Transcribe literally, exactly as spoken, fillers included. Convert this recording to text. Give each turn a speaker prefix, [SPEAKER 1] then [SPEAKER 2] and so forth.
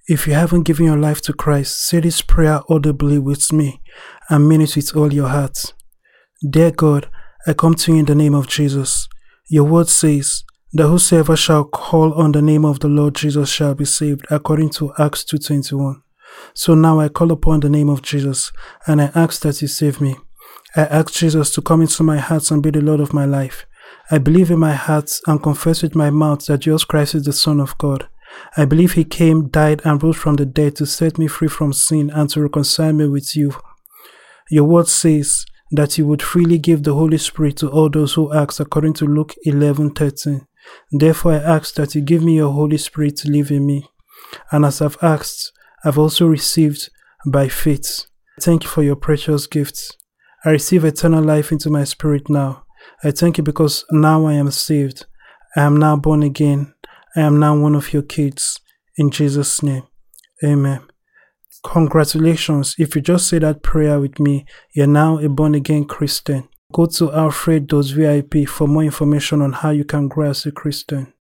[SPEAKER 1] If you haven't given your life to Christ, say this prayer audibly with me and mean it with all your heart. Dear God, I come to you in the name of Jesus. Your word says that whosoever shall call on the name of the Lord Jesus shall be saved, according to Acts two twenty-one. So now I call upon the name of Jesus and I ask that you save me. I ask Jesus to come into my heart and be the Lord of my life. I believe in my heart and confess with my mouth that Jesus Christ is the Son of God. I believe he came, died, and rose from the dead to set me free from sin and to reconcile me with you. Your word says that you would freely give the Holy Spirit to all those who ask, according to Luke eleven thirteen. Therefore I ask that you give me your Holy Spirit to live in me. And as I've asked, I've also received by faith. Thank you for your precious gifts. I receive eternal life into my spirit now. I thank you because now I am saved. I am now born again. I am now one of your kids. In Jesus' name, amen. Congratulations. If you just say that prayer with me, you're now a born-again Christian. Go to alfred dot V I P for more information on how you can grow as a Christian.